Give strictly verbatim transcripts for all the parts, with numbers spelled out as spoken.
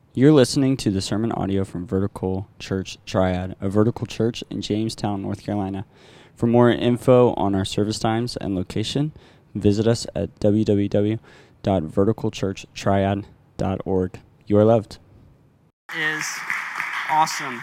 You're listening to the sermon audio from Vertical Church Triad, a vertical church in Jamestown, North Carolina. For more info on our service times and location, visit us at w w w dot vertical church triad dot org. You are loved. Is awesome.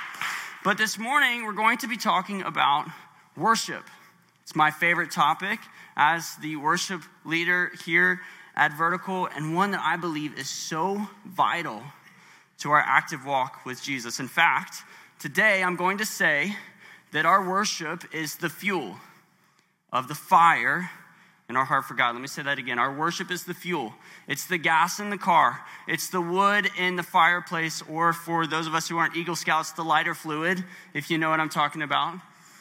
But this morning, we're going to be talking about worship. It's my favorite topic as the worship leader here at Vertical, and one that I believe is so vital to our active walk with Jesus. In fact, today I'm going to say that our worship is the fuel of the fire in our heart for God. Let me say that again. Our worship is the fuel. It's the gas in the car. It's the wood in the fireplace, or for those of us who aren't Eagle Scouts, the lighter fluid, if you know what I'm talking about.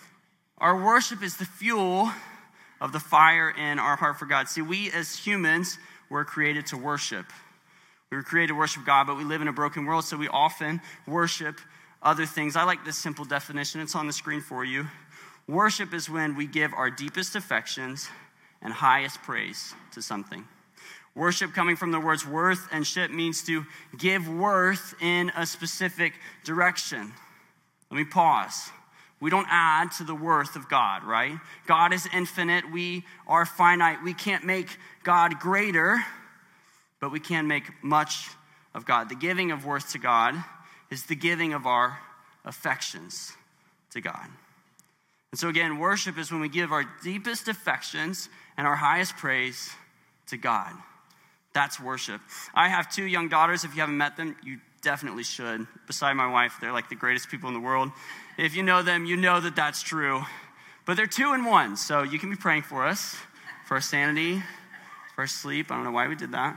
Our worship is the fuel of the fire in our heart for God. See, we as humans were created to worship. We were created to worship God, but we live in a broken world, so we often worship other things. I like this simple definition. It's on the screen for you. Worship is when we give our deepest affections and highest praise to something. Worship, coming from the words worth and ship, means to give worth in a specific direction. Let me pause. We don't add to the worth of God, right? God is infinite. We are finite. We can't make God greater, but we can make much of God. The giving of worth to God is the giving of our affections to God. And so again, worship is when we give our deepest affections and our highest praise to God. That's worship. I have two young daughters. If you haven't met them, you definitely should. Beside my wife, they're like the greatest people in the world. If you know them, you know that that's true. But they're two and one, so you can be praying for us, for our sanity, for our sleep. I don't know why we did that.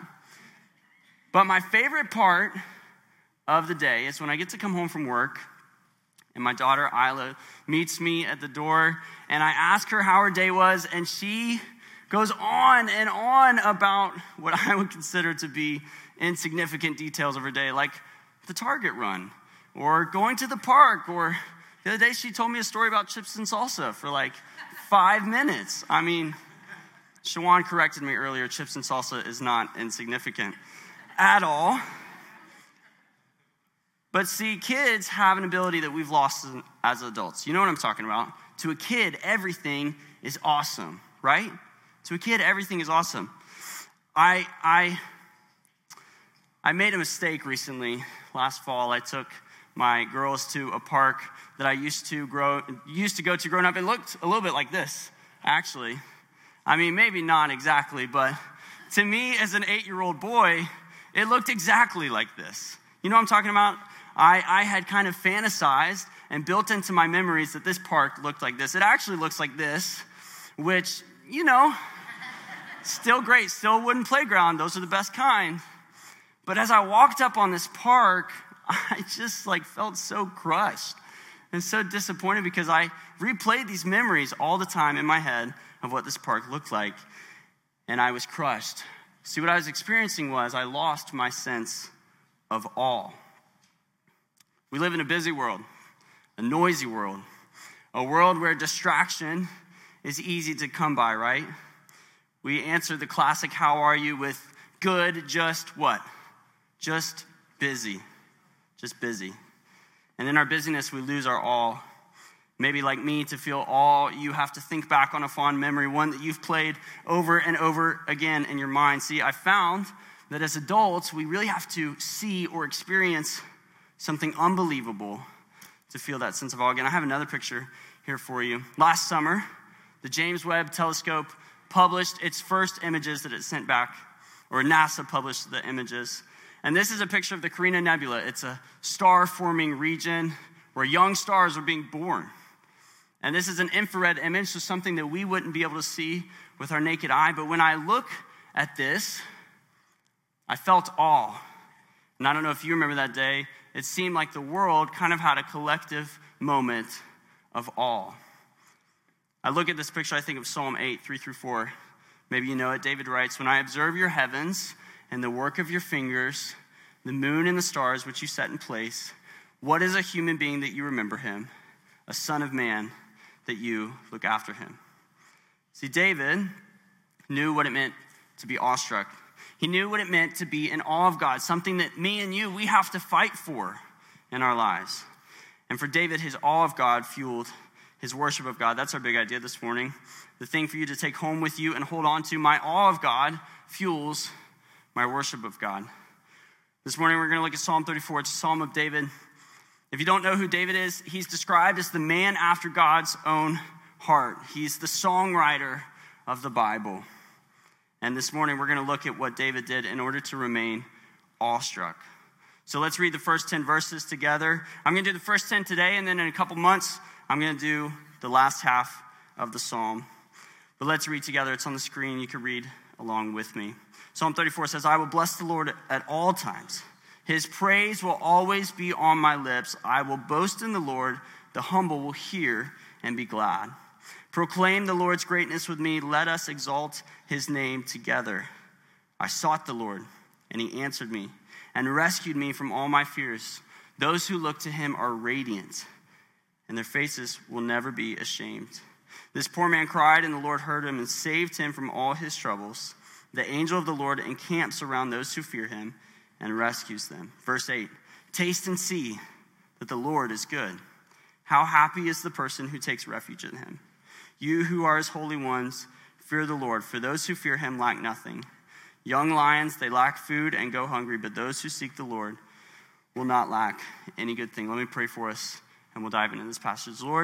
But my favorite part of the day is when I get to come home from work, and my daughter, Isla, meets me at the door, and I ask her how her day was, and she goes on and on about what I would consider to be insignificant details of her day, like the Target run, or going to the park, or the other day she told me a story about chips and salsa for like five minutes. I mean, Shawan corrected me earlier, chips and salsa is not insignificant at all. But see, kids have an ability that we've lost as adults. You know what I'm talking about? To a kid, everything is awesome, right? To a kid, everything is awesome. I I I made a mistake recently. Last fall, I took my girls to a park that I used to grow used to go to growing up. It looked a little bit like this, actually. I mean, maybe not exactly, but to me as an eight-year-old boy, it looked exactly like this. You know what I'm talking about? I, I had kind of fantasized and built into my memories that this park looked like this. It actually looks like this, which, you know, still great, still wooden playground. Those are the best kind. But as I walked up on this park, I just like felt so crushed and so disappointed because I replayed these memories all the time in my head of what this park looked like, and I was crushed. See, what I was experiencing was I lost my sense of awe. We live in a busy world, a noisy world, a world where distraction is easy to come by, right? We answer the classic, how are you, with good, just what? Just busy. Just busy. And in our busyness, we lose our awe. Maybe like me, to feel awe, you have to think back on a fond memory, one that you've played over and over again in your mind. See, I found that as adults, we really have to see or experience something unbelievable to feel that sense of awe again. I have another picture here for you. Last summer, the James Webb Telescope published its first images that it sent back, or NASA published the images. And this is a picture of the Carina Nebula. It's a star-forming region where young stars are being born. And this is an infrared image, so something that we wouldn't be able to see with our naked eye. But when I look at this, I felt awe. And I don't know if you remember that day. It seemed like the world kind of had a collective moment of awe. I look at this picture, I think of Psalm eight, three through four. Maybe you know it. David writes, "When I observe your heavens and the work of your fingers, the moon and the stars which you set in place, what is a human being that you remember him, a son of man that you look after him?" See, David knew what it meant to be awestruck. He knew what it meant to be in awe of God, something that me and you, we have to fight for in our lives. And for David, his awe of God fueled his worship of God. That's our big idea this morning. The thing for you to take home with you and hold on to. My awe of God fuels my worship of God. This morning we're going to look at Psalm thirty-four. It's a psalm of David. If you don't know who David is, he's described as the man after God's own heart. He's the songwriter of the Bible. And this morning we're going to look at what David did in order to remain awestruck. So let's read the first ten verses together. I'm going to do the first ten today, and then in a couple months, I'm going to do the last half of the psalm. But let's read together. It's on the screen. You can read along with me. Psalm thirty-four says, I will bless the Lord at all times. His praise will always be on my lips. I will boast in the Lord. The humble will hear and be glad. Proclaim the Lord's greatness with me. Let us exalt his name together. I sought the Lord, and he answered me and rescued me from all my fears. Those who look to him are radiant, and their faces will never be ashamed. This poor man cried, and the Lord heard him and saved him from all his troubles. The angel of the Lord encamps around those who fear him and rescues them. Verse eight, taste and see that the Lord is good. How happy is the person who takes refuge in him. You who are his holy ones, fear the Lord, for those who fear him lack nothing. Young lions, they lack food and go hungry, but those who seek the Lord will not lack any good thing. Let me pray for us, and we'll dive into this passage. Lord,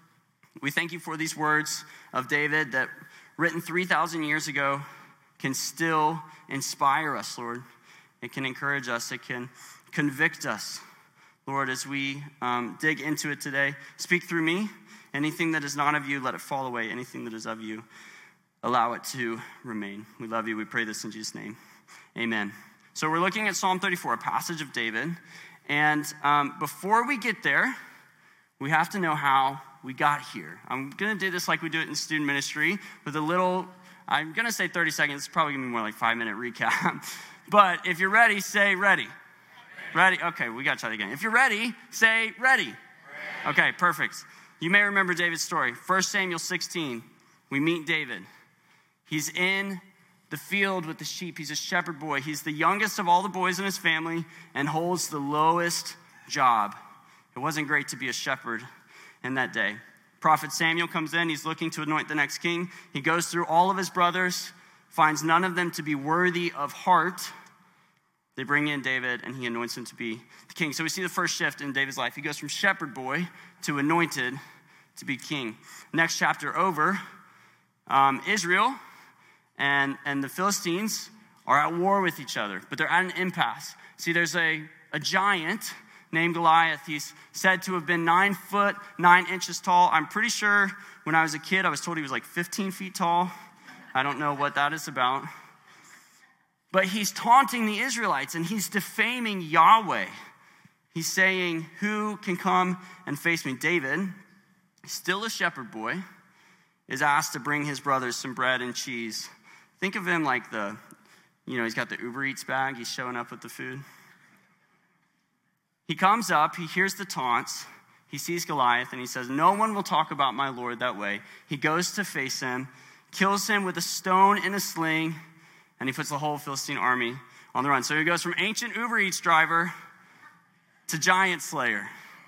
we thank you for these words of David that, written three thousand years ago, can still inspire us, Lord. It can encourage us. It can convict us, Lord, as we um, dig into it today. Speak through me. Anything that is not of you, let it fall away. Anything that is of you, allow it to remain. We love you. We pray this in Jesus' name. Amen. So we're looking at Psalm thirty-four, a passage of David. And um, before we get there, we have to know how we got here. I'm going to do this like we do it in student ministry with a little, I'm going to say thirty seconds. It's probably going to be more like five-minute recap. But if you're ready, say ready. Ready? ready? Okay, we got to try it again. If you're ready, say ready. ready. Okay, perfect. You may remember David's story. First Samuel sixteen, we meet David. He's in the field with the sheep. He's a shepherd boy. He's the youngest of all the boys in his family and holds the lowest job. It wasn't great to be a shepherd in that day. Prophet Samuel comes in. He's looking to anoint the next king. He goes through all of his brothers, finds none of them to be worthy of heart. They bring in David, and he anoints him to be the king. So we see the first shift in David's life. He goes from shepherd boy to anointed to be king. Next chapter over, um, Israel and, and the Philistines are at war with each other, but they're at an impasse. See, there's a, a giant named Goliath. He's said to have been nine foot, nine inches tall. I'm pretty sure when I was a kid, I was told he was like fifteen feet tall. I don't know what that is about. But he's taunting the Israelites, and he's defaming Yahweh. He's saying, who can come and face me? David, still a shepherd boy, is asked to bring his brothers some bread and cheese. Think of him like the, you know, he's got the Uber Eats bag. He's showing up with the food. He comes up, he hears the taunts, he sees Goliath, and he says, no one will talk about my Lord that way. He goes to face him, kills him with a stone in a sling, and he puts the whole Philistine army on the run. So he goes from ancient Uber Eats driver to giant slayer.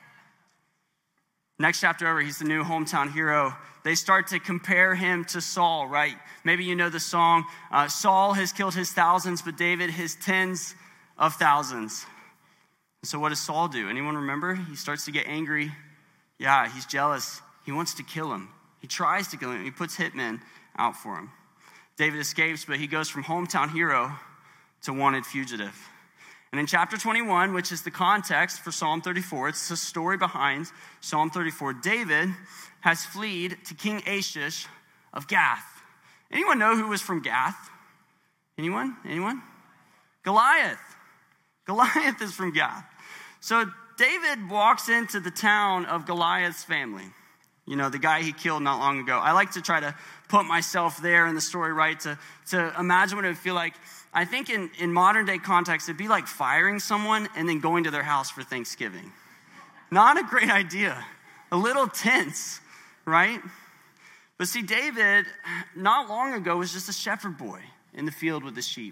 Next chapter over, he's the new hometown hero. They start to compare him to Saul, right? Maybe you know the song, uh, Saul has killed his thousands, but David his tens of thousands. So what does Saul do? Anyone remember? He starts to get angry. Yeah, he's jealous. He wants to kill him. He tries to kill him. He puts hitmen out for him. David escapes, but he goes from hometown hero to wanted fugitive. And in chapter twenty-one, which is the context for Psalm thirty-four, it's the story behind Psalm thirty-four, David has fled to King Achish of Gath. Anyone know who was from Gath? Anyone? Anyone? Goliath. Goliath is from Gath. So David walks into the town of Goliath's family. You know, the guy he killed not long ago. I like to try to put myself there in the story, right? To, to imagine what it would feel like. I think in, in modern day context, it'd be like firing someone and then going to their house for Thanksgiving. Not a great idea. A little tense, right? But see, David, not long ago, was just a shepherd boy in the field with the sheep.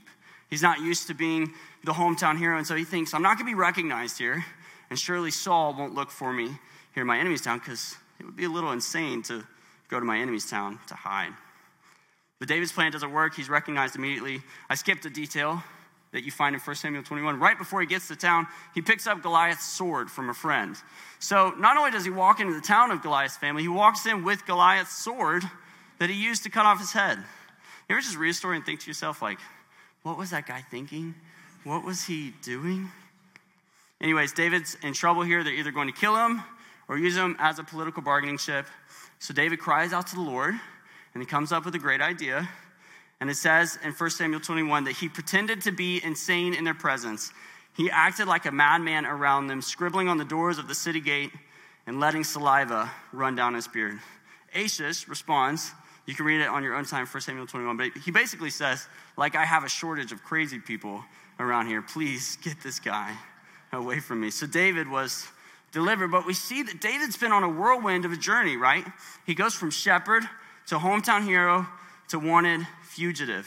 He's not used to being the hometown hero, and so he thinks, I'm not going to be recognized here, and surely Saul won't look for me here in my enemy's town, because it would be a little insane to go to my enemy's town to hide. But David's plan doesn't work. He's recognized immediately. I skipped a detail that you find in First Samuel twenty-one. Right before he gets to town, he picks up Goliath's sword from a friend. So not only does he walk into the town of Goliath's family, he walks in with Goliath's sword that he used to cut off his head. You ever just read a story and think to yourself, like, what was that guy thinking? What was he doing? Anyways, David's in trouble here. They're either going to kill him or use him as a political bargaining chip. So David cries out to the Lord, and he comes up with a great idea. And it says in First Samuel twenty-one that he pretended to be insane in their presence. He acted like a madman around them, scribbling on the doors of the city gate and letting saliva run down his beard. Achish responds, you can read it on your own time, First Samuel twenty-one, but he basically says, like, I have a shortage of crazy people around here. Please get this guy away from me. So David was delivered, but we see that David's been on a whirlwind of a journey, right? He goes from shepherd to hometown hero to wanted fugitive.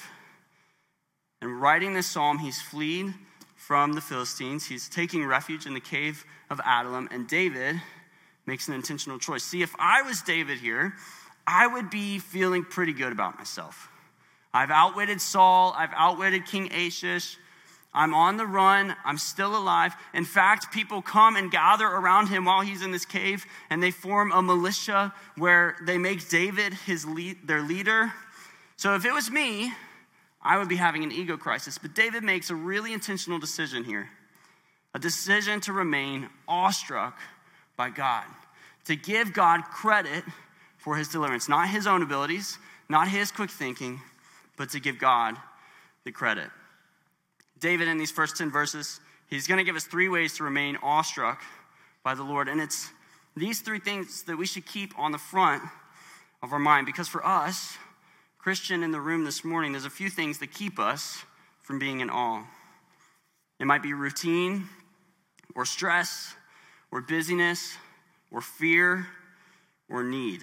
And writing this psalm, he's fleeing from the Philistines. He's taking refuge in the cave of Adullam, and David makes an intentional choice. See, if I was David here, I would be feeling pretty good about myself. I've outwitted Saul. I've outwitted King Achish. I'm on the run. I'm still alive. In fact, people come and gather around him while he's in this cave, and they form a militia where they make David his lead, their leader. So if it was me, I would be having an ego crisis. But David makes a really intentional decision here, a decision to remain awestruck by God, to give God credit for his deliverance, not his own abilities, not his quick thinking, but to give God the credit. David, in these first ten verses, he's going to give us three ways to remain awestruck by the Lord. And it's these three things that we should keep on the front of our mind. Because for us, Christian in the room this morning, there's a few things that keep us from being in awe. It might be routine, or stress, or busyness, or fear, or need.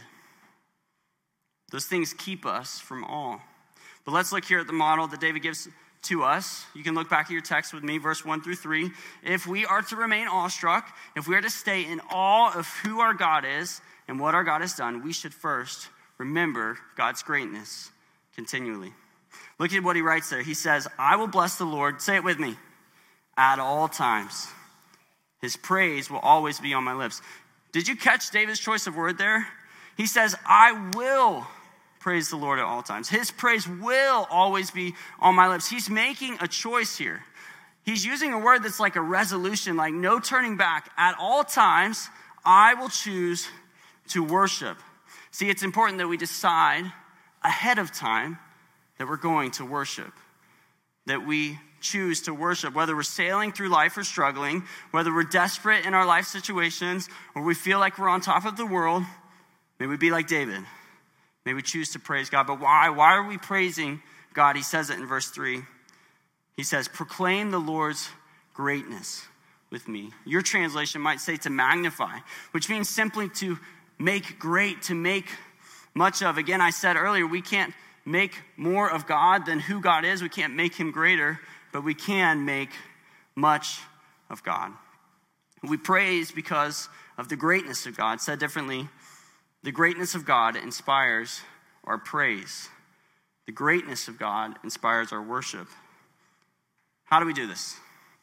Those things keep us from awe. But let's look here at the model that David gives to us. You can look back at your text with me, verse one through three. If we are to remain awestruck, if we are to stay in awe of who our God is and what our God has done, we should first remember God's greatness continually. Look at what he writes there. He says, I will bless the Lord, say it with me, at all times. His praise will always be on my lips. Did you catch David's choice of word there? He says, I will praise the Lord at all times. His praise will always be on my lips. He's making a choice here. He's using a word that's like a resolution, like no turning back. At all times, I will choose to worship. See, it's important that we decide ahead of time that we're going to worship, that we choose to worship, whether we're sailing through life or struggling, whether we're desperate in our life situations, or we feel like we're on top of the world. May we be like David. May we choose to praise God. But why? Why are we praising God? He says it in verse three. He says, proclaim the Lord's greatness with me. Your translation might say to magnify, which means simply to make great, to make much of. Again, I said earlier, we can't make more of God than who God is. We can't make him greater, but we can make much of God. We praise because of the greatness of God. Said differently, the greatness of God inspires our praise. The greatness of God inspires our worship. How do we do this?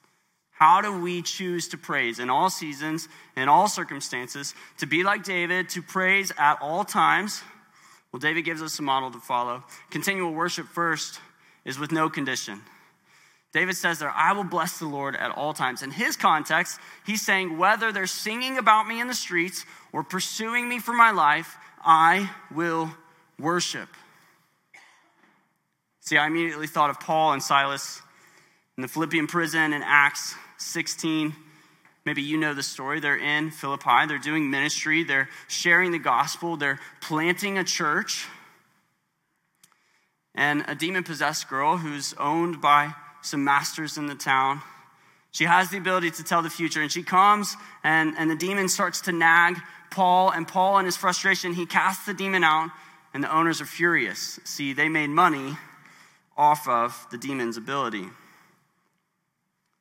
How do we choose to praise in all seasons, in all circumstances, to be like David, to praise at all times? Well, David gives us a model to follow. Continual worship first is with no condition. David says there, I will bless the Lord at all times. In his context, he's saying whether they're singing about me in the streets or pursuing me for my life, I will worship. See, I immediately thought of Paul and Silas in the Philippian prison in Acts sixteen. Maybe you know the story. They're in Philippi. They're doing ministry. They're sharing the gospel. They're planting a church. And a demon-possessed girl who's owned by some masters in the town, she has the ability to tell the future. And she comes, and, and the demon starts to nag Paul. And Paul, in his frustration, he casts the demon out. And the owners are furious. See, they made money off of the demon's ability.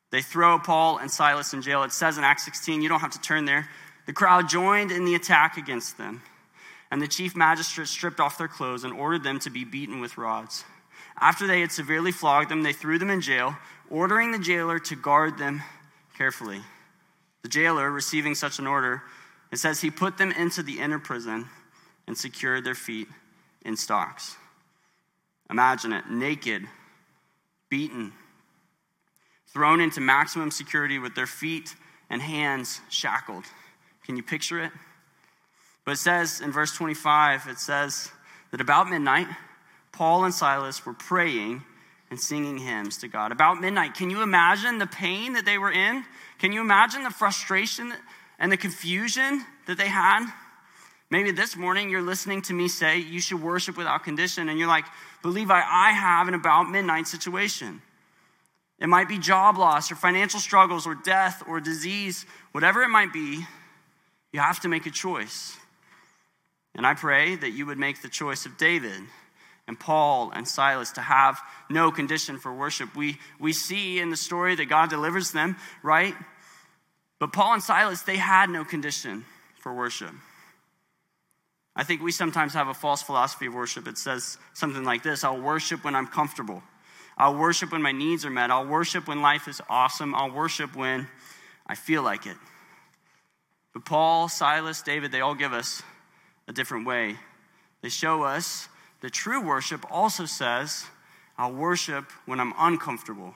They throw Paul and Silas in jail. It says in Acts sixteen, you don't have to turn there. The crowd joined in the attack against them, and the chief magistrate stripped off their clothes and ordered them to be beaten with rods. After they had severely flogged them, they threw them in jail, ordering the jailer to guard them carefully. The jailer, receiving such an order, it says he put them into the inner prison and secured their feet in stocks. Imagine it, naked, beaten, thrown into maximum security with their feet and hands shackled. Can you picture it? But it says in verse twenty-five, it says that about midnight, Paul and Silas were praying and singing hymns to God. About midnight, can you imagine the pain that they were in? Can you imagine the frustration and the confusion that they had? Maybe this morning you're listening to me say you should worship without condition, and you're like, but Levi, I have an about midnight situation. It might be job loss or financial struggles or death or disease, whatever it might be, you have to make a choice. And I pray that you would make the choice of David and Paul and Silas to have no condition for worship. We, we see in the story that God delivers them, right? But Paul and Silas, they had no condition for worship. I think we sometimes have a false philosophy of worship. It says something like this: I'll worship when I'm comfortable. I'll worship when my needs are met. I'll worship when life is awesome. I'll worship when I feel like it. But Paul, Silas, David, they all give us a different way. They show us that true worship also says, I'll worship when I'm uncomfortable.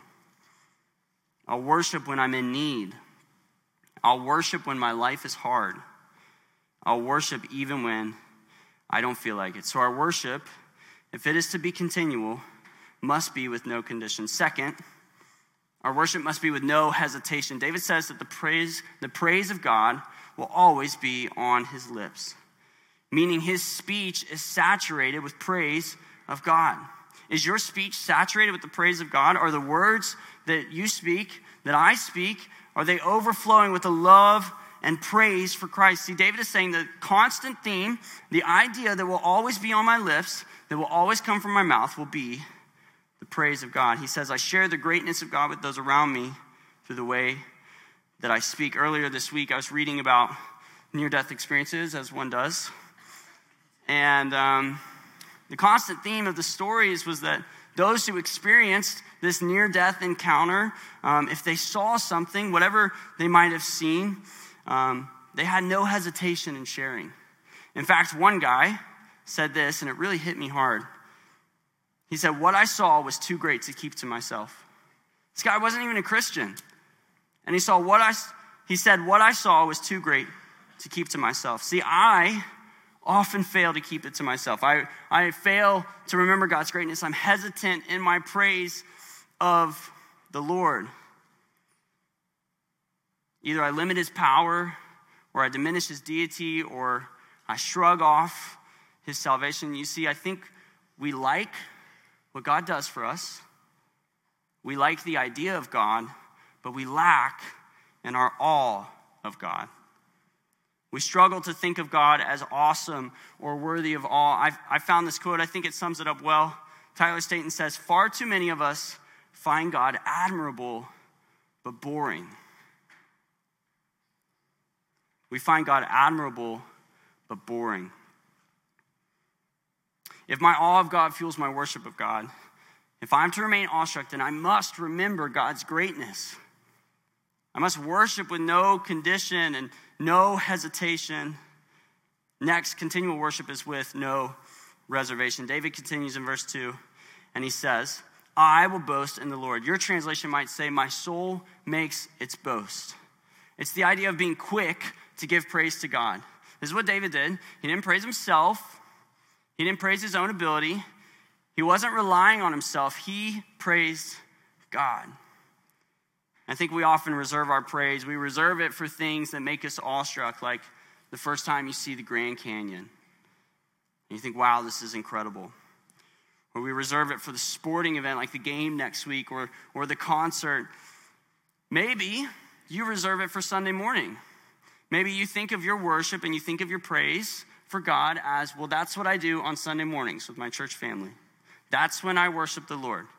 I'll worship when I'm in need. I'll worship when my life is hard. I'll worship even when I don't feel like it. So our worship, if it is to be continual, must be with no condition. Second, our worship must be with no hesitation. David says that the praise, the praise of God will always be on his lips, meaning his speech is saturated with praise of God. Is your speech saturated with the praise of God? Are the words that you speak, that I speak, are they overflowing with the love and praise for Christ? See, David is saying the constant theme, the idea that will always be on my lips, that will always come from my mouth, will be the praise of God. He says, I share the greatness of God with those around me through the way that I speak. Earlier this week, I was reading about near-death experiences, as one does. And um, the constant theme of the stories was that those who experienced this near-death encounter, um, if they saw something, whatever they might have seen, um, they had no hesitation in sharing. In fact, one guy said this, and it really hit me hard. He said, what I saw was too great to keep to myself. This guy wasn't even a Christian. And he saw what I, he said, what I saw was too great to keep to myself. See, I often fail to keep it to myself. I, I fail to remember God's greatness. I'm hesitant in my praise of the Lord. Either I limit his power, or I diminish his deity, or I shrug off his salvation. You see, I think we like what God does for us. We like the idea of God, but we lack in our awe of God. We struggle to think of God as awesome or worthy of awe. I've, I found this quote, I think it sums it up well. Tyler Staton says, far too many of us find God admirable but boring. We find God admirable but boring. If my awe of God fuels my worship of God, if I'm to remain awestruck, then I must remember God's greatness. I must worship with no condition and no hesitation. Next, continual worship is with no reservation. David continues in verse two, and he says, I will boast in the Lord. Your translation might say, my soul makes its boast. It's the idea of being quick to give praise to God. This is what David did. He didn't praise himself. He didn't praise his own ability. He wasn't relying on himself. He praised God. I think we often reserve our praise. We reserve it for things that make us awestruck, like the first time you see the Grand Canyon. And you think, wow, this is incredible. Or we reserve it for the sporting event, like the game next week, or, or the concert. Maybe you reserve it for Sunday morning. Maybe you think of your worship and you think of your praise for God as, well, that's what I do on Sunday mornings with my church family. That's when I worship the Lord.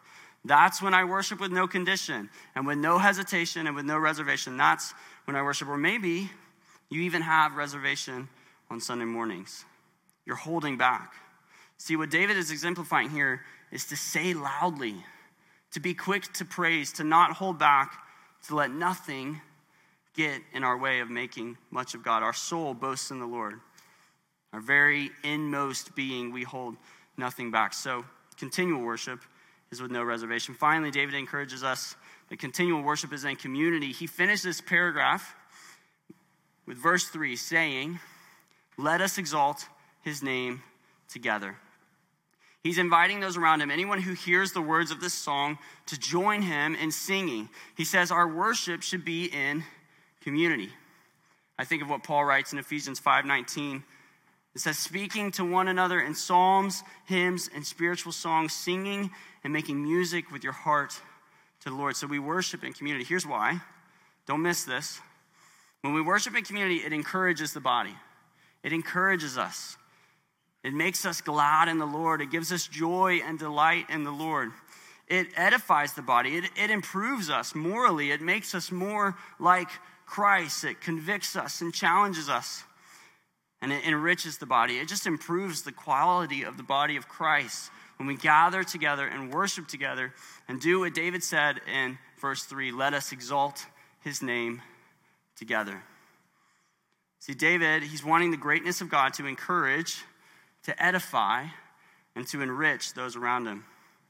That's when I worship with no condition and with no hesitation and with no reservation. That's when I worship. Or maybe you even have reservation on Sunday mornings. You're holding back. See, what David is exemplifying here is to say loudly, to be quick to praise, to not hold back, to let nothing get in our way of making much of God. Our soul boasts in the Lord. Our very inmost being, we hold nothing back. So continual worship is with no reservation. Finally, David encourages us that continual worship is in community. He finished this paragraph with verse three saying, let us exalt his name together. He's inviting those around him, anyone who hears the words of this song, to join him in singing. He says our worship should be in community. I think of what Paul writes in Ephesians five nineteen. It says, speaking to one another in psalms, hymns, and spiritual songs, singing and making music with your heart to the Lord. So we worship in community. Here's why. Don't miss this. When we worship in community, it encourages the body. It encourages us. It makes us glad in the Lord. It gives us joy and delight in the Lord. It edifies the body. It, it improves us morally. It makes us more like Christ. It convicts us and challenges us. And it enriches the body. It just improves the quality of the body of Christ when we gather together and worship together and do what David said in verse three, let us exalt his name together. See, David, he's wanting the greatness of God to encourage, to edify, and to enrich those around him.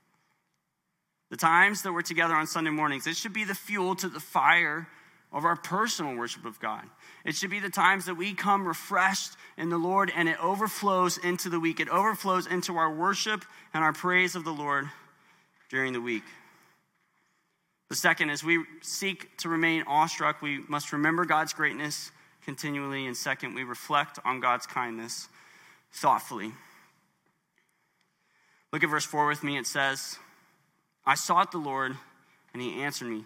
The times that we're together on Sunday mornings, it should be the fuel to the fire of our personal worship of God. It should be the times that we come refreshed in the Lord and it overflows into the week. It overflows into our worship and our praise of the Lord during the week. The second, as we seek to remain awestruck, we must remember God's greatness continually. And second, we reflect on God's kindness thoughtfully. Look at verse four with me. It says, I sought the Lord and he answered me.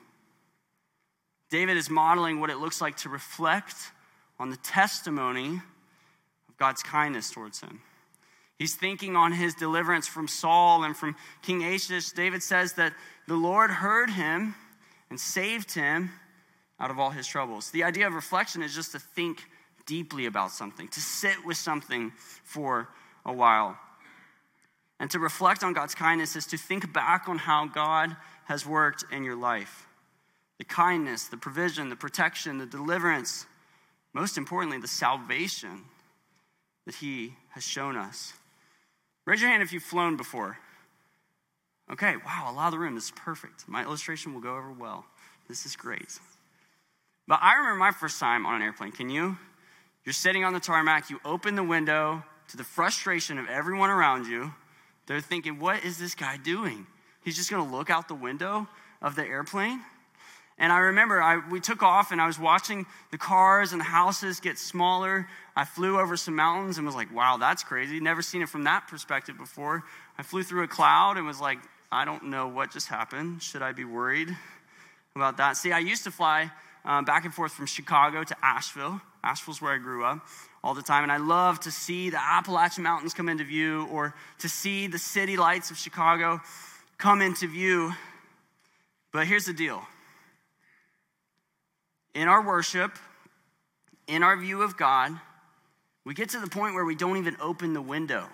David is modeling what it looks like to reflect on the testimony of God's kindness towards him. He's thinking on his deliverance from Saul and from King Achish. David says that the Lord heard him and saved him out of all his troubles. The idea of reflection is just to think deeply about something, to sit with something for a while. And to reflect on God's kindness is to think back on how God has worked in your life. The kindness, the provision, the protection, the deliverance, most importantly, the salvation that he has shown us. Raise your hand if you've flown before. Okay, wow, a lot of the room. This is perfect. My illustration will go over well. This is great. But I remember my first time on an airplane. Can you? You're sitting on the tarmac. You open the window to the frustration of everyone around you. They're thinking, what is this guy doing? He's just going to look out the window of the airplane? And I remember I, we took off and I was watching the cars and the houses get smaller. I flew over some mountains and was like, wow, that's crazy. Never seen it from that perspective before. I flew through a cloud and was like, I don't know what just happened. Should I be worried about that? See, I used to fly um, back and forth from Chicago to Asheville. Asheville's where I grew up all the time. And I love to see the Appalachian Mountains come into view or to see the city lights of Chicago come into view. But here's the deal. In our worship, in our view of God, we get to the point where we don't even open the window.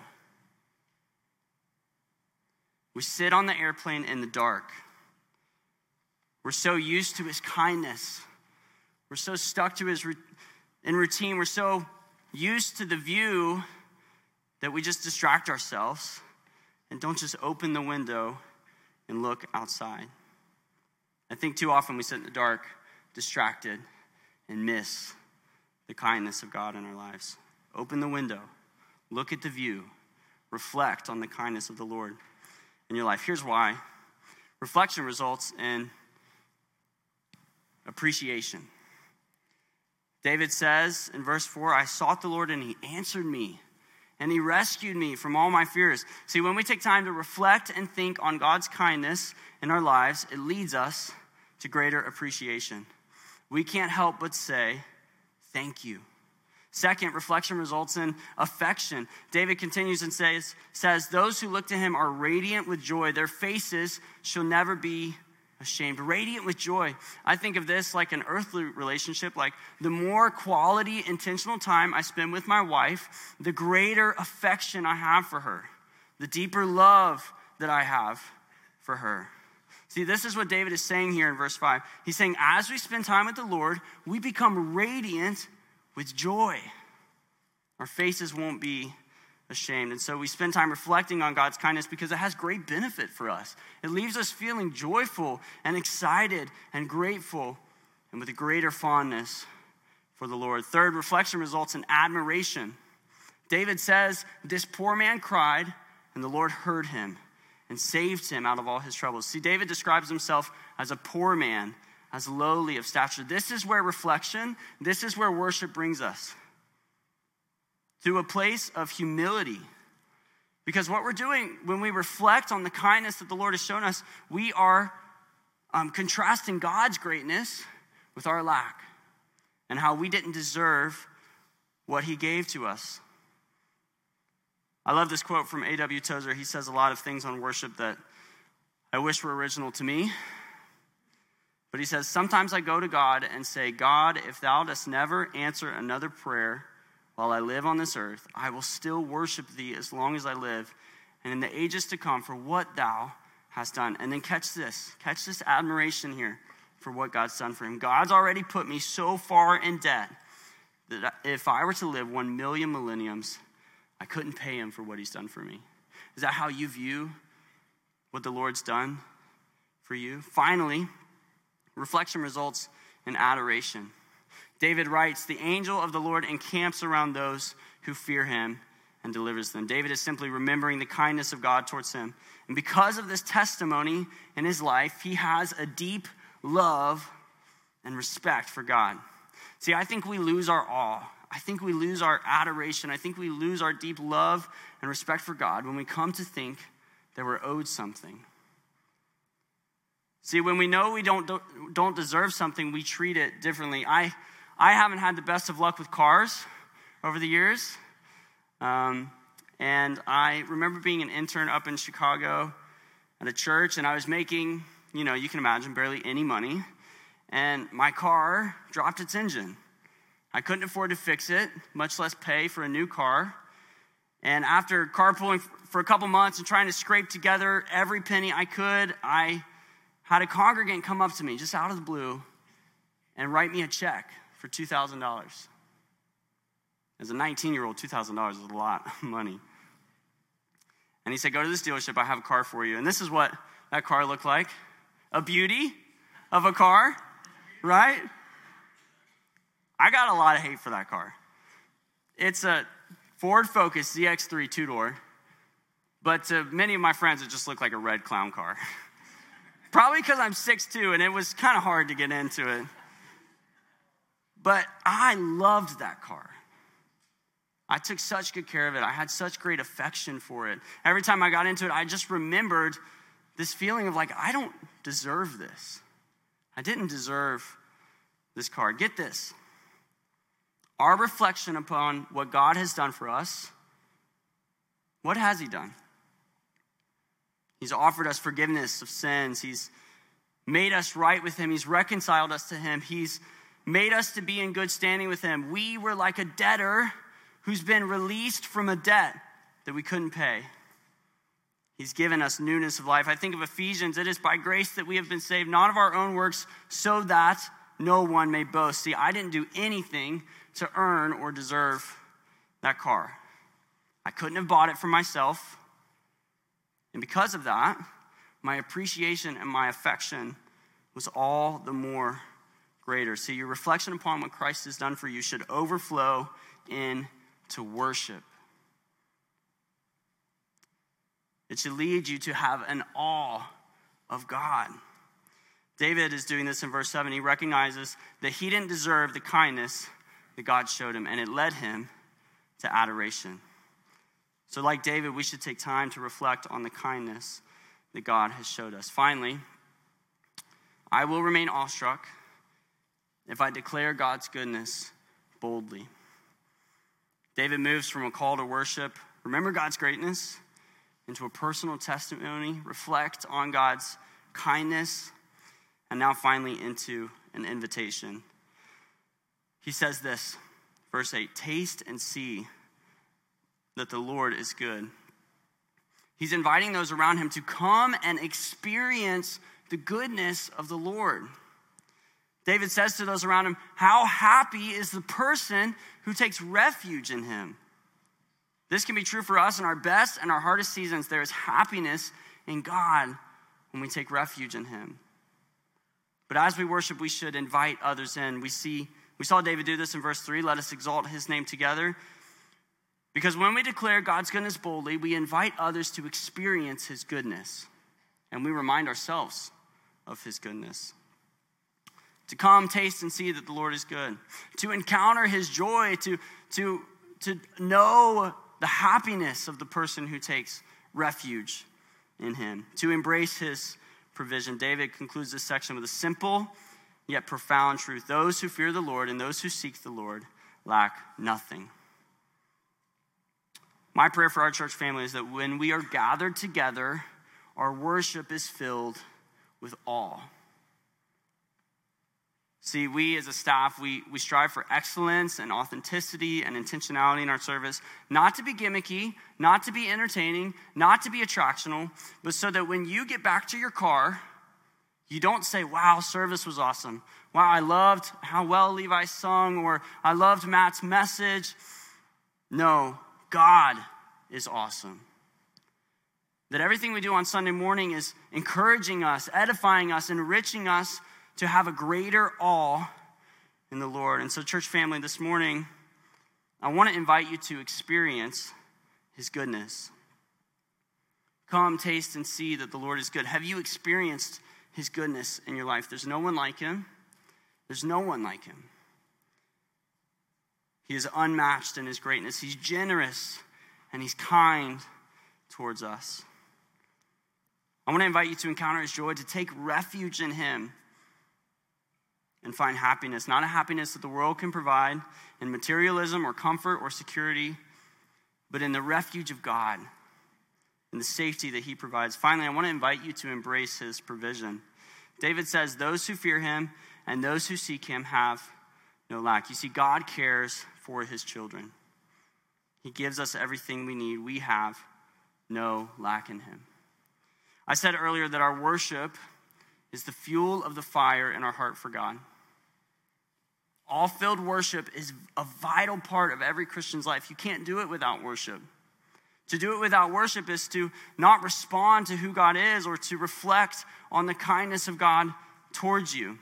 We sit on the airplane in the dark. We're so used to his kindness. We're so stuck to his in routine. We're so used to the view that we just distract ourselves and don't just open the window and look outside. I think too often we sit in the dark, distracted, and miss the kindness of God in our lives. Open the window, look at the view, reflect on the kindness of the Lord in your life. Here's why. Reflection results in appreciation. David says in verse four, I sought the Lord and he answered me, and he rescued me from all my fears. See, when we take time to reflect and think on God's kindness in our lives, it leads us to greater appreciation. We can't help but say, thank you. Second, reflection results in affection. David continues and says, says, those who look to him are radiant with joy. Their faces shall never be ashamed. Radiant with joy. I think of this like an earthly relationship. Like the more quality, intentional time I spend with my wife, the greater affection I have for her. The deeper love that I have for her. See, this is what David is saying here in verse five. He's saying, as we spend time with the Lord, we become radiant with joy. Our faces won't be ashamed. And so we spend time reflecting on God's kindness because it has great benefit for us. It leaves us feeling joyful and excited and grateful and with a greater fondness for the Lord. Third, reflection results in admiration. David says, this poor man cried and the Lord heard him and saved him out of all his troubles. See, David describes himself as a poor man, as lowly of stature. This is where reflection, this is where worship brings us. To a place of humility. Because what we're doing when we reflect on the kindness that the Lord has shown us, we are um, contrasting God's greatness with our lack and how we didn't deserve what he gave to us. I love this quote from A W Tozer. He says a lot of things on worship that I wish were original to me. But he says, sometimes I go to God and say, God, if thou dost never answer another prayer while I live on this earth, I will still worship thee as long as I live and in the ages to come for what thou hast done. And then catch this, catch this admiration here for what God's done for him. God's already put me so far in debt that if I were to live one million millenniums, I couldn't pay him for what he's done for me. Is that how you view what the Lord's done for you? Finally, reflection results in adoration. David writes, the angel of the Lord encamps around those who fear him and delivers them. David is simply remembering the kindness of God towards him. And because of this testimony in his life, he has a deep love and respect for God. See, I think we lose our awe. I think we lose our adoration. I think we lose our deep love and respect for God when we come to think that we're owed something. See, when we know we don't don't deserve something, we treat it differently. I I haven't had the best of luck with cars over the years. Um, and I remember being an intern up in Chicago at a church, and I was making, you know, you can imagine, barely any money. And my car dropped its engine. I couldn't afford to fix it, much less pay for a new car. And after carpooling for a couple months and trying to scrape together every penny I could, I had a congregant come up to me just out of the blue and write me a check for two thousand dollars. As a nineteen-year-old, two thousand dollars is a lot of money. And he said, go to this dealership, I have a car for you. And this is what that car looked like. A beauty of a car, right? I got a lot of hate for that car. It's a Ford Focus Z X three two-door, but to many of my friends, it just looked like a red clown car. Probably because I'm six foot two, and it was kind of hard to get into it. But I loved that car. I took such good care of it. I had such great affection for it. Every time I got into it, I just remembered this feeling of like, I don't deserve this. I didn't deserve this car. Get this. Our reflection upon what God has done for us, what has he done? He's offered us forgiveness of sins. He's made us right with him. He's reconciled us to him. He's made us to be in good standing with him. We were like a debtor who's been released from a debt that we couldn't pay. He's given us newness of life. I think of Ephesians. It is by grace that we have been saved, not of our own works, so that no one may boast. See, I didn't do anything to earn or deserve that car. I couldn't have bought it for myself. And because of that, my appreciation and my affection was all the more greater. See, your reflection upon what Christ has done for you should overflow into worship. It should lead you to have an awe of God. David is doing this in verse seven. He recognizes that he didn't deserve the kindness that God showed him, and it led him to adoration. So like David, we should take time to reflect on the kindness that God has showed us. Finally, I will remain awestruck if I declare God's goodness boldly. David moves from a call to worship, remember God's greatness, into a personal testimony, reflect on God's kindness, and now finally into an invitation. He says this, verse eight, taste and see that the Lord is good. He's inviting those around him to come and experience the goodness of the Lord. David says to those around him, how happy is the person who takes refuge in him? This can be true for us in our best and our hardest seasons. There is happiness in God when we take refuge in him. But as we worship, we should invite others in. We see, we saw David do this in verse three. Let us exalt his name together. Because when we declare God's goodness boldly, we invite others to experience his goodness. And we remind ourselves of his goodness. To come, taste, and see that the Lord is good. To encounter his joy, to, to, to know the happiness of the person who takes refuge in him. To embrace his provision. David concludes this section with a simple yet profound truth. Those who fear the Lord and those who seek the Lord lack nothing. My prayer for our church family is that when we are gathered together, our worship is filled with awe. See, we as a staff, we, we strive for excellence and authenticity and intentionality in our service, not to be gimmicky, not to be entertaining, not to be attractional, but so that when you get back to your car, you don't say, wow, service was awesome. Wow, I loved how well Levi sung, or I loved Matt's message. No, God is awesome. That everything we do on Sunday morning is encouraging us, edifying us, enriching us to have a greater awe in the Lord. And so, church family, this morning, I want to invite you to experience his goodness. Come, taste, and see that the Lord is good. Have you experienced his goodness in your life? There's no one like him. There's no one like him. He is unmatched in his greatness. He's generous and he's kind towards us. I want to invite you to encounter his joy, to take refuge in him and find happiness. Not a happiness that the world can provide in materialism or comfort or security, but in the refuge of God, in the safety that he provides. Finally, I want to invite you to embrace his provision. David says, those who fear him and those who seek him have no lack. You see, God cares for his children. He gives us everything we need. We have no lack in him. I said earlier that our worship is the fuel of the fire in our heart for God. All filled worship is a vital part of every Christian's life. You can't do it without worship. To do it without worship is to not respond to who God is or to reflect on the kindness of God towards you.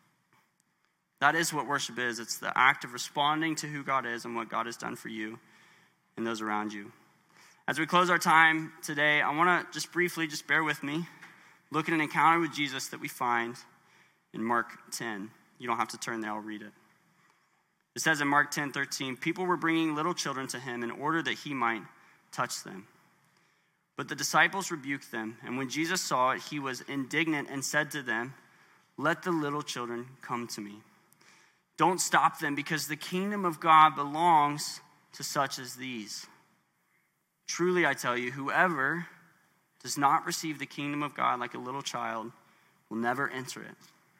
That is what worship is. It's the act of responding to who God is and what God has done for you and those around you. As we close our time today, I want to just briefly, just bear with me, look at an encounter with Jesus that we find in Mark ten. You don't have to turn there, I'll read it. It says in Mark ten thirteen, people were bringing little children to him in order that he might touch them. But the disciples rebuked them, and when Jesus saw it, he was indignant and said to them, let the little children come to me. Don't stop them, because the kingdom of God belongs to such as these. Truly, I tell you, whoever does not receive the kingdom of God like a little child will never enter it.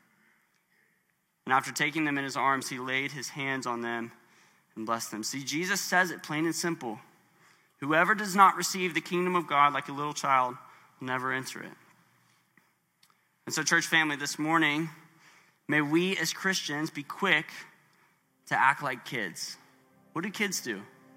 And after taking them in his arms, he laid his hands on them and blessed them. See, Jesus says it plain and simple. Whoever does not receive the kingdom of God like a little child will never enter it. And so, church family, this morning, may we as Christians be quick to act like kids. What do kids do?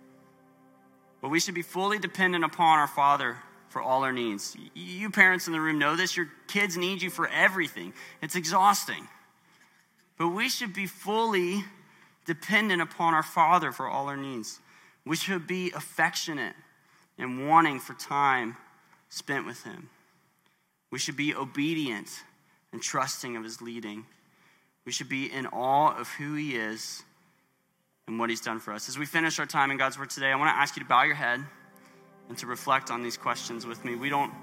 Well, we should be fully dependent upon our Father for all our needs. You parents in the room know this. Your kids need you for everything. It's exhausting. But we should be fully dependent upon our Father for all our needs. We should be affectionate and wanting for time spent with him. We should be obedient and trusting of his leading. We should be in awe of who he is and what he's done for us. As we finish our time in God's word today, I want to ask you to bow your head and to reflect on these questions with me. We don't,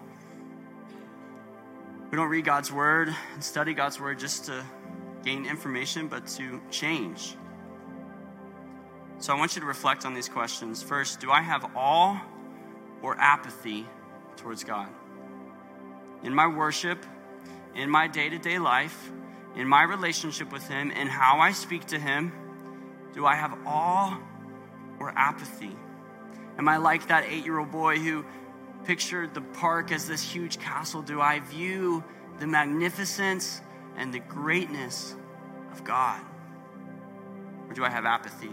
we don't read God's word and study God's word just to gain information, but to change. So I want you to reflect on these questions. First, do I have awe or apathy towards God? In my worship, in my day-to-day life, in my relationship with him, in how I speak to him, do I have awe or apathy? Am I like that eight-year-old boy who pictured the park as this huge castle? Do I view the magnificence and the greatness of God? Or do I have apathy?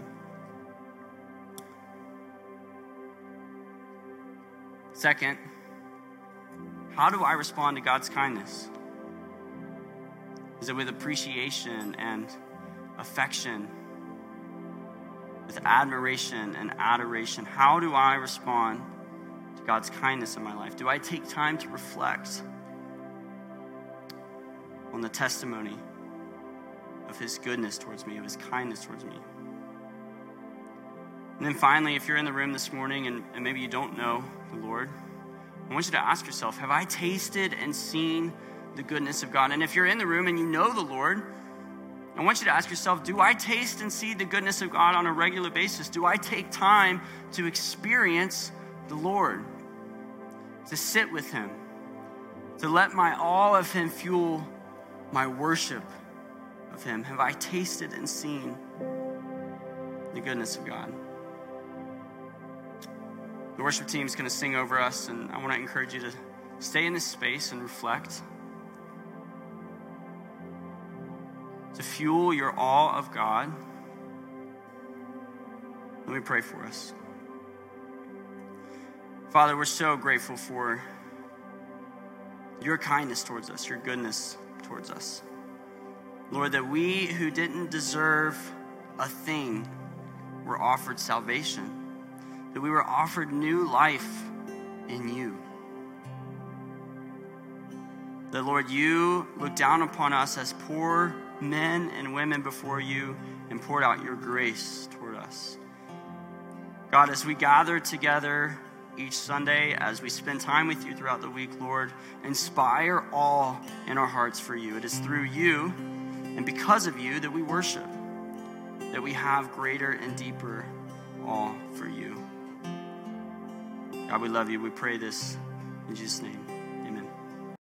Second, how do I respond to God's kindness? Is it with appreciation and affection? With admiration and adoration? How do I respond to God's kindness in my life? Do I take time to reflect on the testimony of his goodness towards me, of his kindness towards me? And then finally, if you're in the room this morning and, and maybe you don't know the Lord, I want you to ask yourself, have I tasted and seen the goodness of God? And if you're in the room and you know the Lord, I want you to ask yourself, do I taste and see the goodness of God on a regular basis? Do I take time to experience the Lord, to sit with him, to let my awe of him fuel my worship of him? Have I tasted and seen the goodness of God? The worship team is going to sing over us, and I want to encourage you to stay in this space and reflect, to fuel your awe of God. Let me pray for us. Father, we're so grateful for your kindness towards us, your goodness towards us. Lord, that we who didn't deserve a thing were offered salvation, that we were offered new life in you. That, Lord, you looked down upon us as poor men and women before you and poured out your grace toward us. God, as we gather together each Sunday, as we spend time with you throughout the week, Lord, inspire awe in our hearts for you. It is through you and because of you that we worship, that we have greater and deeper awe for you. God, we love you. We pray this in Jesus' name.